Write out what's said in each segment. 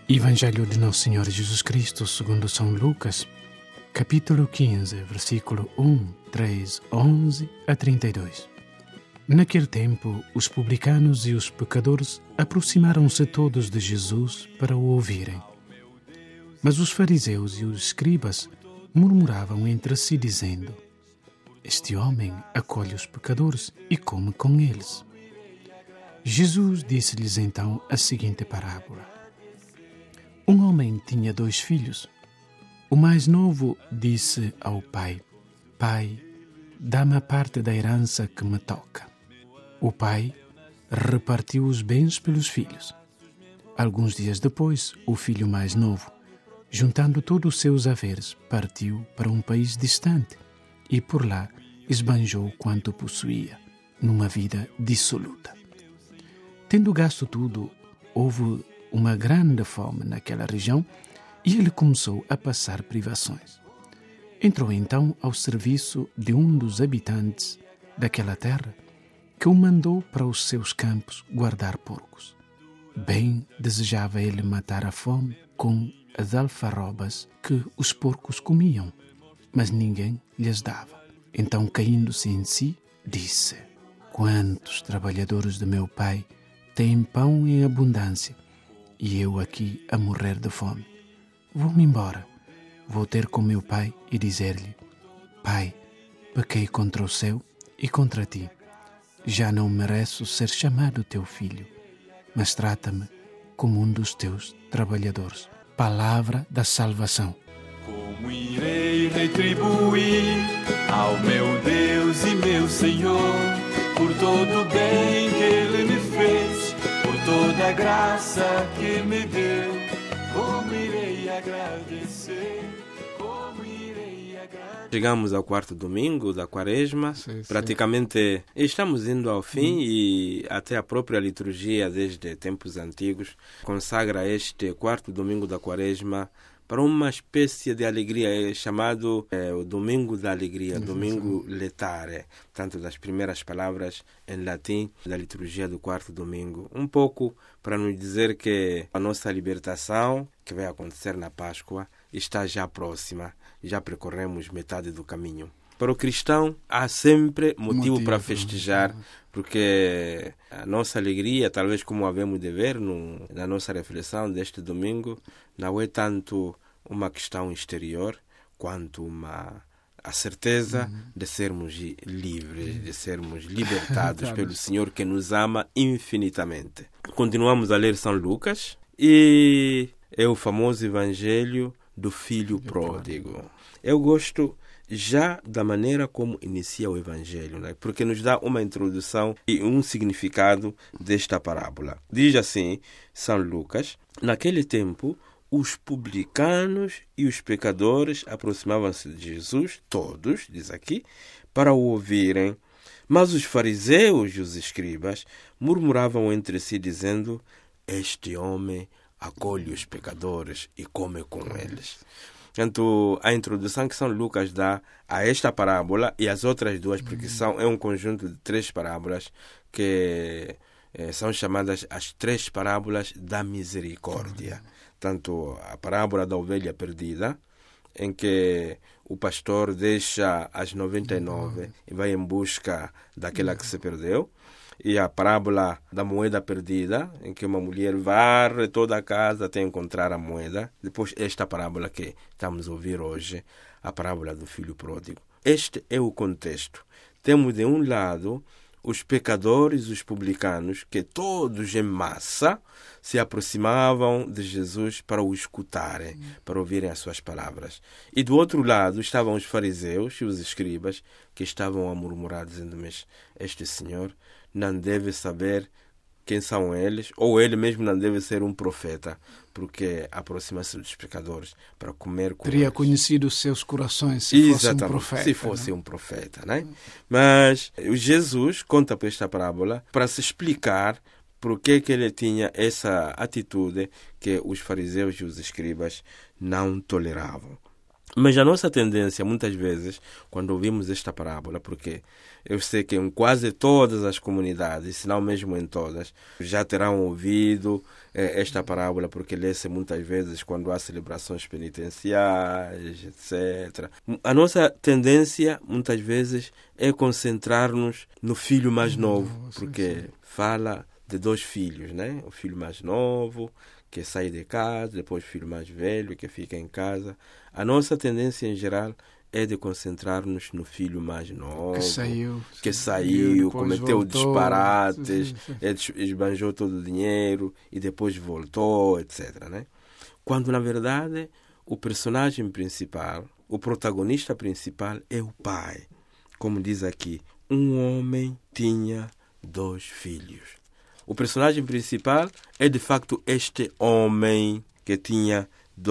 Evangelho de Nosso Senhor Jesus Cristo segundo São Lucas, capítulo 15, versículo 1, 3, 11 a 32. Naquele tempo, os publicanos e os pecadores aproximaram-se todos de Jesus para o ouvirem. Mas os fariseus e os escribas murmuravam entre si, dizendo: Este homem acolhe os pecadores e come com eles. Jesus disse-lhes então a seguinte parábola. Um homem tinha 2 filhos. O mais novo disse ao pai: Pai, dá-me a parte da herança que me toca. O pai repartiu os bens pelos filhos. Alguns dias depois, o filho mais novo, juntando todos os seus haveres, partiu para um país distante e por lá esbanjou quanto possuía, numa vida dissoluta. Tendo gasto tudo, houve uma grande fome naquela região e ele começou a passar privações. Entrou então ao serviço de um dos habitantes daquela terra, que o mandou para os seus campos guardar porcos. Bem desejava ele matar a fome com as alfarrobas que os porcos comiam, mas ninguém lhes dava. Então, caindo-se em si, disse: Quantos trabalhadores de meu pai têm pão em abundância, e eu aqui a morrer de fome. Vou-me embora, vou ter com meu pai e dizer-lhe: Pai, pequei contra o céu e contra ti. Já não mereço ser chamado teu filho, mas trata-me como um dos teus trabalhadores. Palavra da salvação. Como irei retribuir ao meu Deus e meu Senhor por todo o bem que Ele me fez, por toda a graça que me deu? Como irei agradecer? Como irei agradecer? Chegamos ao 4º domingo da Quaresma. Praticamente estamos indo ao fim e até a própria liturgia, desde tempos antigos, consagra este 4º domingo da Quaresma para uma espécie de alegria, chamado o Domingo da Alegria, Domingo Letare, tanto das primeiras palavras em latim da liturgia do 4º domingo. Um pouco para nos dizer que a nossa libertação, que vai acontecer na Páscoa, está já próxima, já percorremos metade do caminho. Para o cristão, há sempre motivo para festejar, porque a nossa alegria, talvez como havemos de ver na nossa reflexão deste domingo, não é tanto uma questão exterior, quanto a certeza de sermos livres, de sermos libertados pelo Senhor que nos ama infinitamente. Continuamos a ler São Lucas e é o famoso Evangelho do Filho Pródigo. Eu gosto já da maneira como inicia o Evangelho, né? Porque nos dá uma introdução e um significado desta parábola. Diz assim, São Lucas: Naquele tempo, os publicanos e os pecadores aproximavam-se de Jesus, todos, diz aqui, para o ouvirem. Mas os fariseus e os escribas murmuravam entre si, dizendo: Este homem acolhe os pecadores e come com eles. Portanto, a introdução que São Lucas dá a esta parábola e as outras duas, porque é um conjunto de 3 parábolas que são chamadas as 3 parábolas da misericórdia. Tanto a parábola da ovelha perdida, em que o pastor deixa as 99 e vai em busca daquela que se perdeu. E a parábola da moeda perdida, em que uma mulher varre toda a casa até encontrar a moeda. Depois esta parábola que estamos a ouvir hoje, a parábola do filho pródigo. Este é o contexto. Temos de um lado os pecadores, os publicanos, que todos em massa se aproximavam de Jesus para o escutarem, para ouvirem as suas palavras. E do outro lado estavam os fariseus e os escribas, que estavam a murmurar, dizendo: Mas este senhor não deve saber quem são eles, ou ele mesmo não deve ser um profeta, porque aproxima-se dos pecadores para comer com Teria eles. conhecido os seus corações se fosse um profeta. Se fosse um profeta, né? Mas Jesus conta para esta parábola para se explicar por que ele tinha essa atitude que os fariseus e os escribas não toleravam. Mas a nossa tendência, muitas vezes, quando ouvimos esta parábola, porque eu sei que em quase todas as comunidades, se não mesmo em todas, já terão ouvido esta parábola, porque lê-se muitas vezes quando há celebrações penitenciais, etc. A nossa tendência, muitas vezes, é concentrar-nos no filho mais novo, porque fala de 2 filhos, né? O filho mais novo, que sai de casa, depois o filho mais velho, que fica em casa. A nossa tendência, em geral, é de concentrar-nos no filho mais novo, que saiu cometeu disparates, esbanjou todo o dinheiro e depois voltou, etc. Né? Quando, na verdade, o personagem principal, o protagonista principal é o pai. Como diz aqui, um homem tinha 2 filhos. O personagem principal é, de facto, este homem que tinha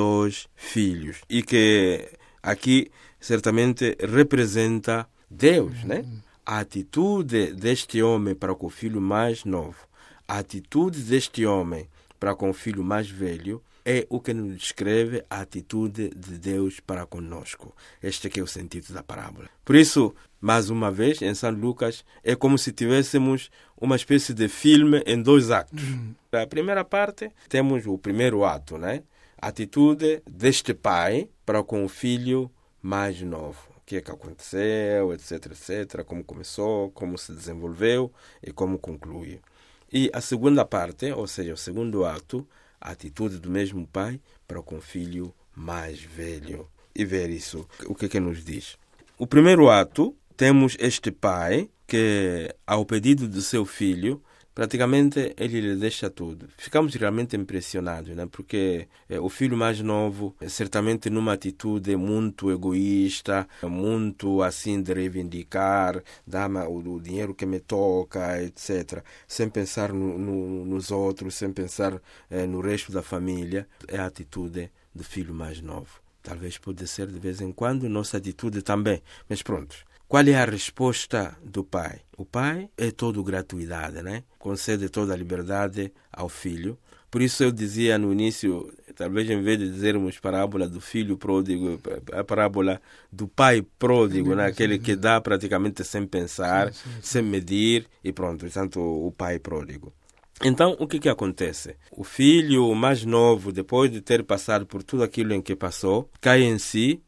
2 filhos e que aqui certamente representa Deus, né? A atitude deste homem para com o filho mais novo, a atitude deste homem para com o filho mais velho é o que nos descreve a atitude de Deus para conosco. Este aqui é o sentido da parábola. Por isso, mais uma vez, em São Lucas, é como se tivéssemos uma espécie de filme em 2 actos. Na primeira parte, temos o primeiro ato, né? A atitude deste pai para com o filho mais novo. O que é que aconteceu, etc, etc, como começou, como se desenvolveu e como conclui. E a segunda parte, ou seja, o segundo ato, a atitude do mesmo pai para com o filho mais velho. E ver isso, o que é que nos diz? O primeiro ato, temos este pai que, ao pedido do seu filho, praticamente ele lhe deixa tudo. Ficamos realmente impressionados, né? Porque o filho mais novo, certamente numa atitude muito egoísta, muito assim de reivindicar, dá-me o dinheiro que me toca, etc. Sem pensar nos outros, sem pensar no resto da família. É a atitude do filho mais novo. Talvez pode ser de vez em quando nossa atitude também, mas pronto. Qual é a resposta do pai? O pai é todo gratuidade, né? Concede toda a liberdade ao filho. Por isso eu dizia no início, talvez em vez de dizermos parábola do filho pródigo, a parábola do pai pródigo, né? Aquele que dá praticamente sem pensar, sem medir e pronto, portanto o pai pródigo. Então, o que acontece? O filho mais novo, depois de ter passado por tudo aquilo em que passou, cai em si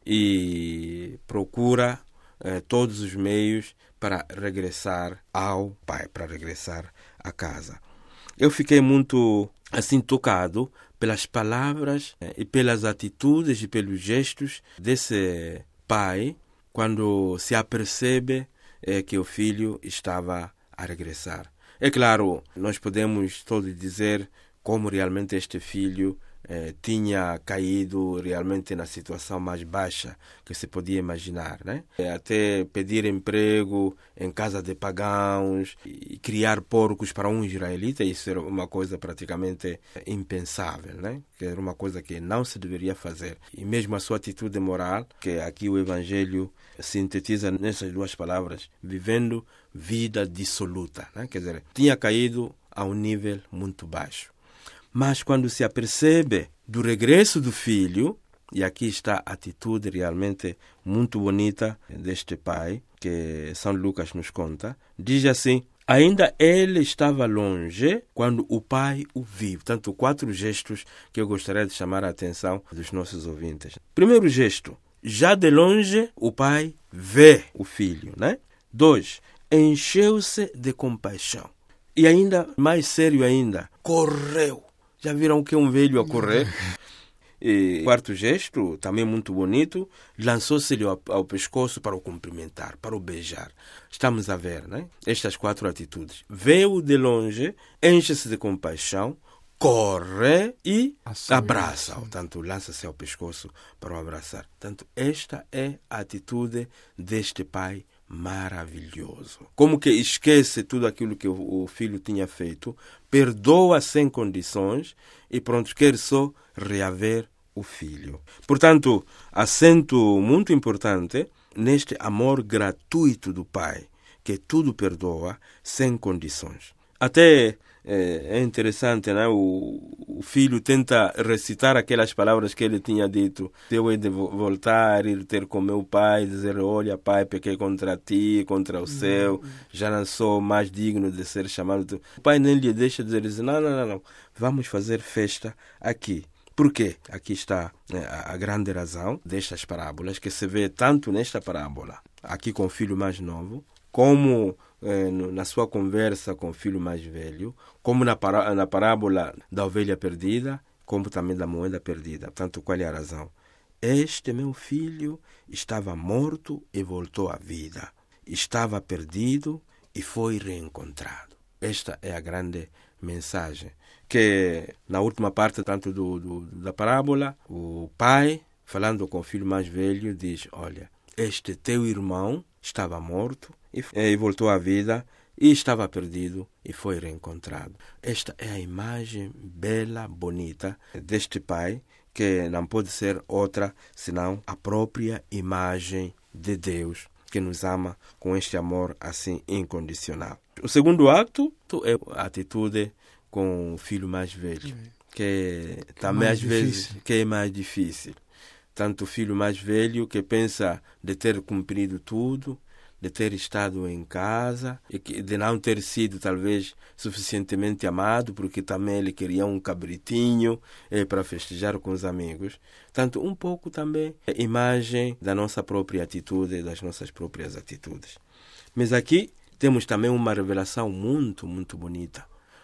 e procura todos os meios para regressar ao pai, para regressar à casa. Eu fiquei muito assim tocado pelas palavras e pelas atitudes e pelos gestos desse pai quando se apercebe que o filho estava a regressar. É claro, nós podemos todos dizer como realmente este filho tinha caído realmente na situação mais baixa que se podia imaginar, né? Até pedir emprego em casa de pagãos e criar porcos para um israelita, isso era uma coisa praticamente impensável, né? Que era uma coisa que não se deveria fazer. E mesmo a sua atitude moral, que aqui o Evangelho sintetiza nessas 2 palavras, vivendo vida dissoluta, né? Quer dizer, tinha caído a um nível muito baixo. Mas quando se apercebe do regresso do filho, e aqui está a atitude realmente muito bonita deste pai, que São Lucas nos conta, diz assim: ainda ele estava longe quando o pai o viu. Portanto, 4 gestos que eu gostaria de chamar a atenção dos nossos ouvintes. Primeiro gesto, já de longe o pai vê o filho, né? 2, encheu-se de compaixão. E ainda, mais sério ainda, correu. Já viram que é um velho a correr? E 4º gesto, também muito bonito, lançou-se-lhe ao pescoço para o cumprimentar, para o beijar. Estamos a ver, né? Estas 4 atitudes. Vê-o de longe, enche-se de compaixão, corre e abraça-o. Portanto, lança-se ao pescoço para o abraçar. Portanto, esta é a atitude deste pai maravilhoso. Como que esquece tudo aquilo que o filho tinha feito, perdoa sem condições e pronto, quer só reaver o filho. Portanto, acento muito importante neste amor gratuito do pai, que tudo perdoa sem condições. Até é interessante, né? O filho tenta recitar aquelas palavras que ele tinha dito. Eu hei de voltar, ir ter com meu pai, dizer: olha, pai, pequei contra ti, contra o céu, já não sou mais digno de ser chamado. O pai nem lhe deixa dizer: não, vamos fazer festa aqui. Por quê? Aqui está a grande razão destas parábolas, que se vê tanto nesta parábola, aqui com o filho mais novo, como na sua conversa com o filho mais velho, como na parábola da ovelha perdida, como também da moeda perdida. Portanto, qual é a razão? Este meu filho estava morto e voltou à vida. Estava perdido e foi reencontrado. Esta é a grande mensagem. Que na última parte tanto da parábola, o pai, falando com o filho mais velho, diz: olha, este teu irmão estava morto e voltou à vida, e estava perdido e foi reencontrado. Esta é a imagem bela, bonita deste pai, que não pode ser outra senão a própria imagem de Deus, que nos ama com este amor assim incondicional. O segundo acto é a atitude com o filho mais velho, que também às vezes que é mais difícil. Tanto o filho mais velho que pensa de ter cumprido tudo, de ter estado em casa, e de não ter sido talvez suficientemente amado, porque também ele queria um cabritinho para festejar com os amigos. Tanto um pouco também a imagem da nossa própria atitude, das nossas próprias atitudes. Mas aqui temos também uma revelação muito, muito bonita.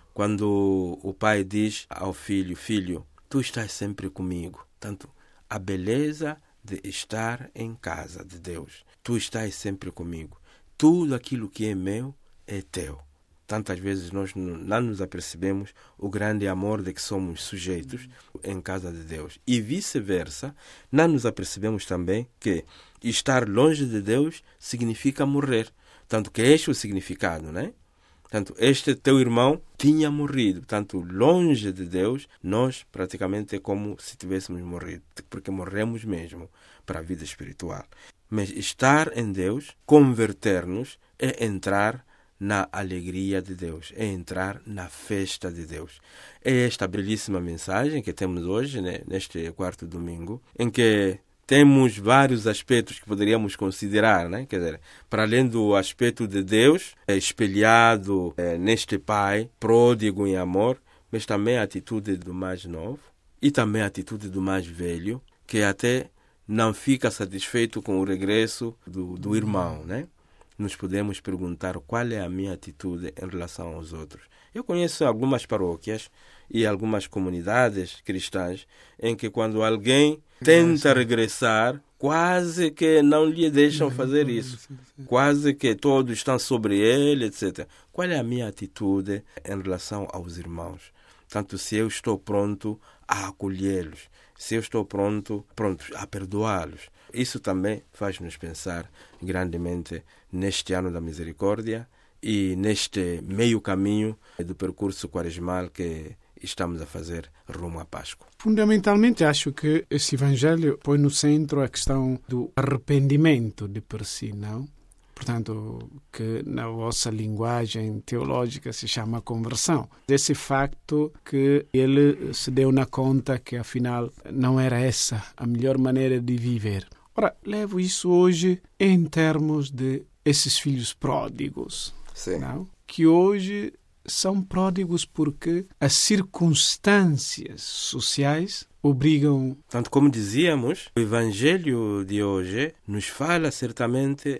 Quando o pai diz ao filho: filho, tu estás sempre comigo. Tanto a beleza de estar em casa de Deus. Tu estás sempre comigo. Tudo aquilo que é meu é teu. Tantas vezes nós não nos apercebemos o grande amor de que somos sujeitos em casa de Deus. E vice-versa, não nos apercebemos também que estar longe de Deus significa morrer. Tanto que este é o significado, né? Portanto, este teu irmão tinha morrido. Portanto, longe de Deus, nós praticamente é como se tivéssemos morrido, porque morremos mesmo para a vida espiritual. Mas estar em Deus, converter-nos, é entrar na alegria de Deus, é entrar na festa de Deus. É esta belíssima mensagem que temos hoje, né, neste quarto domingo, em que temos vários aspectos que poderíamos considerar, né? Quer dizer, para além do aspecto de Deus, espelhado neste pai, pródigo em amor, mas também a atitude do mais novo e também a atitude do mais velho, que até não fica satisfeito com o regresso do irmão, né? Nos podemos perguntar qual é a minha atitude em relação aos outros. Eu conheço algumas paróquias e algumas comunidades cristãs em que quando alguém tenta regressar, quase que não lhe deixam fazer isso. Quase que todos estão sobre ele, etc. Qual é a minha atitude em relação aos irmãos? Tanto se eu estou pronto a acolhê-los, se eu estou pronto a perdoá-los. Isso também faz-nos pensar grandemente neste ano da misericórdia e neste meio caminho do percurso quaresmal que estamos a fazer rumo à Páscoa. Fundamentalmente, acho que este Evangelho põe no centro a questão do arrependimento de per si, não? Portanto, que na vossa linguagem teológica se chama conversão. Esse facto que ele se deu na conta que, afinal, não era essa a melhor maneira de viver. Ora, levo isso hoje em termos de esses filhos pródigos, não? Que hoje são pródigos porque as circunstâncias sociais obrigam... Tanto como dizíamos, o Evangelho de hoje nos fala certamente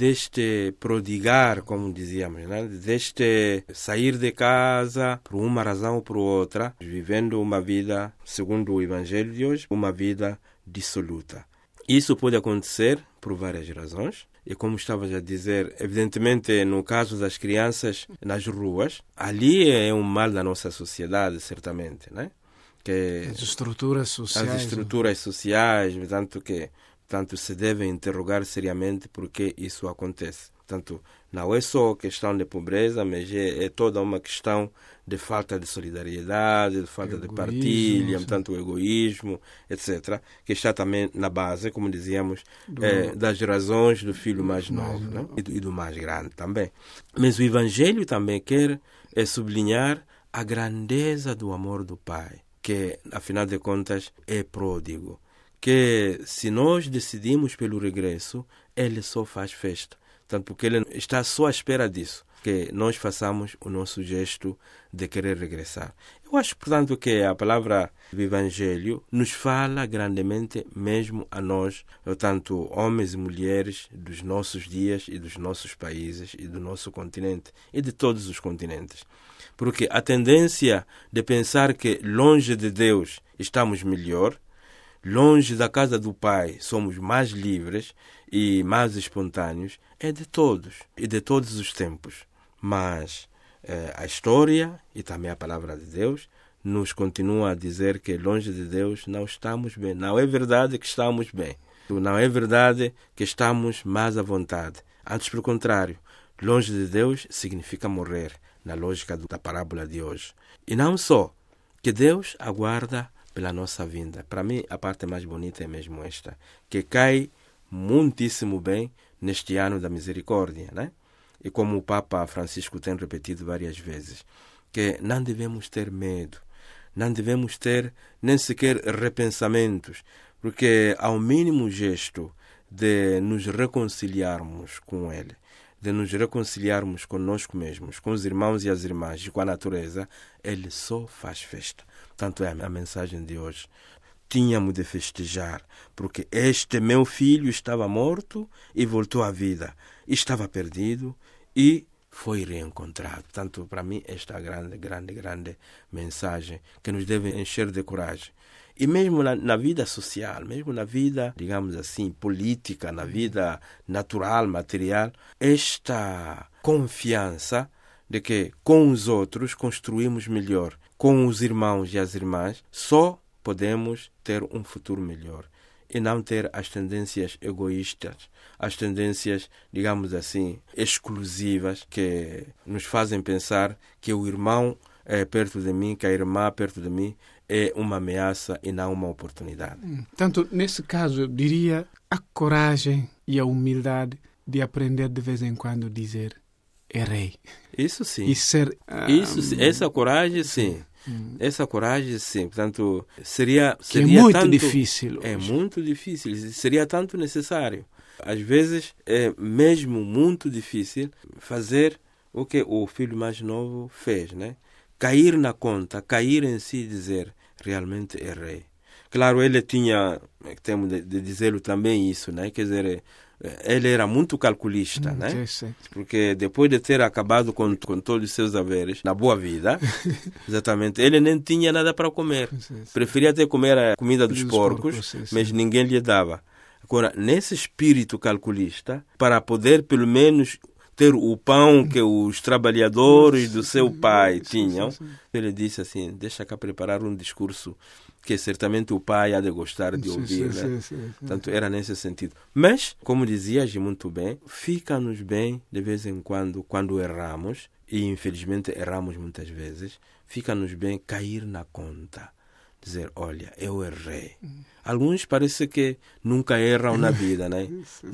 deste prodigar, como dizíamos, né? Deste sair de casa por uma razão ou por outra, vivendo uma vida, segundo o Evangelho de hoje, uma vida dissoluta. Isso pode acontecer por várias razões. E como estavas a dizer, evidentemente no caso das crianças nas ruas, ali é um mal da nossa sociedade, certamente, né? Que as estruturas sociais, tanto se deve interrogar seriamente por que isso acontece. Tanto não é só questão de pobreza, mas é toda uma questão de falta de solidariedade, de falta de partilha, tanto o egoísmo, etc., que está também na base, como dizíamos, das razões do filho mais novo, né? E do mais grande também. Mas o Evangelho também quer sublinhar a grandeza do amor do Pai, que, afinal de contas, é pródigo, que se nós decidimos pelo regresso, Ele só faz festa. Tanto porque Ele está só à espera disso, que nós façamos o nosso gesto de querer regressar. Eu acho, portanto, que a palavra do Evangelho nos fala grandemente mesmo a nós, tanto homens e mulheres dos nossos dias e dos nossos países e do nosso continente e de todos os continentes. Porque a tendência de pensar que longe de Deus estamos melhor, longe da casa do Pai somos mais livres e mais espontâneos, é de todos e de todos os tempos. Mas a história e também a palavra de Deus nos continua a dizer que longe de Deus não estamos bem. Não é verdade que estamos bem. Não é verdade que estamos mais à vontade. Antes, pelo contrário, longe de Deus significa morrer, na lógica da parábola de hoje. E não só, que Deus aguarda pela nossa vinda. Para mim, a parte mais bonita é mesmo esta, que cai muitíssimo bem neste ano da misericórdia, né? E como o Papa Francisco tem repetido várias vezes, que não devemos ter medo, não devemos ter nem sequer repensamentos, porque ao mínimo gesto de nos reconciliarmos com Ele, de nos reconciliarmos conosco mesmos, com os irmãos e as irmãs e com a natureza, Ele só faz festa. Tanto é a mensagem de hoje. Tínhamos de festejar, porque este meu filho estava morto e voltou à vida. Estava perdido e foi reencontrado. Tanto para mim, esta grande mensagem que nos deve encher de coragem. E mesmo na vida social, mesmo na vida, digamos assim, política, na vida natural, material, esta confiança de que com os outros construímos melhor, com os irmãos e as irmãs, só podemos ter um futuro melhor e não ter as tendências egoístas, as tendências, digamos assim, exclusivas que nos fazem pensar que o irmão é perto de mim, que a irmã perto de mim é uma ameaça e não uma oportunidade. Tanto, nesse caso, eu diria a coragem e a humildade de aprender de vez em quando dizer errei. Isso sim. E ser... Isso sim. Essa coragem sim. Essa coragem, sim. Portanto, seria é muito tanto, difícil. É muito difícil. Seria tanto necessário. Às vezes, é mesmo muito difícil fazer o que o filho mais novo fez, né? Cair na conta, cair em si e dizer, realmente errei. Claro, ele tinha, temos de dizê-lo também isso, né? Quer dizer, ele era muito calculista, né? Porque depois de ter acabado com todos os seus haveres, na boa vida, exatamente, ele nem tinha nada para comer. Preferia até comer a comida dos porcos, mas ninguém lhe dava. Agora, nesse espírito calculista, para poder pelo menos ter o pão que os trabalhadores do seu pai tinham, ele disse assim, deixa cá preparar um discurso que certamente o pai há de gostar de ouvir, né? Portanto, era nesse sentido. Mas, como dizias muito bem, fica-nos bem de vez em quando erramos, e infelizmente erramos muitas vezes, fica-nos bem cair na conta. Dizer, olha, eu errei. Alguns parece que nunca erram na vida, né?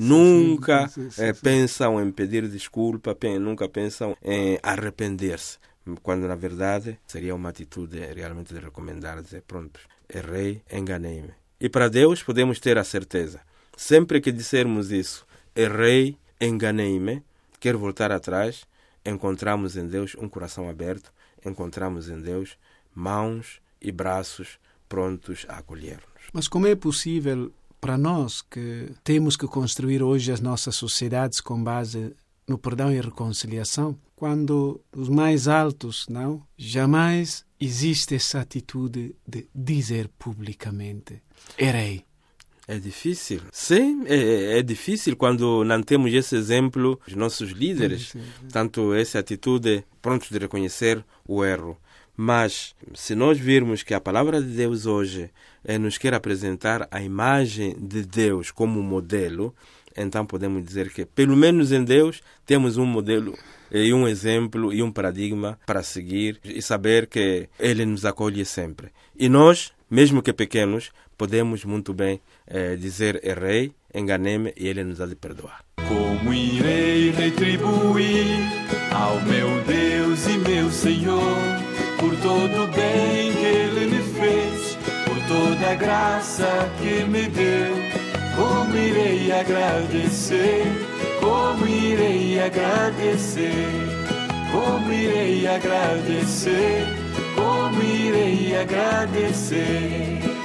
Nunca pensam em pedir desculpa, nunca pensam em arrepender-se. Quando, na verdade, seria uma atitude realmente de recomendar, dizer, pronto, errei, enganei-me. E para Deus podemos ter a certeza. Sempre que dissermos isso, errei, enganei-me, quero voltar atrás, encontramos em Deus um coração aberto, encontramos em Deus mãos e braços prontos a acolher-nos. Mas como é possível para nós que temos que construir hoje as nossas sociedades com base no perdão e reconciliação, quando os mais altos, não? Jamais existe essa atitude de dizer publicamente, errei. É difícil. Sim, é difícil quando não temos esse exemplo dos nossos líderes, tanto essa atitude pronto de reconhecer o erro. Mas, se nós virmos que a palavra de Deus hoje nos quer apresentar a imagem de Deus como modelo, então podemos dizer que, pelo menos em Deus, temos um modelo e um exemplo e um paradigma para seguir e saber que Ele nos acolhe sempre. E nós, mesmo que pequenos, podemos muito bem dizer errei, enganei-me e Ele nos há de perdoar. Como irei retribuir ao meu Deus e meu Senhor por todo o bem que Ele me fez, por toda a graça que me deu. Como irei agradecer, como irei agradecer, como irei agradecer, como irei agradecer.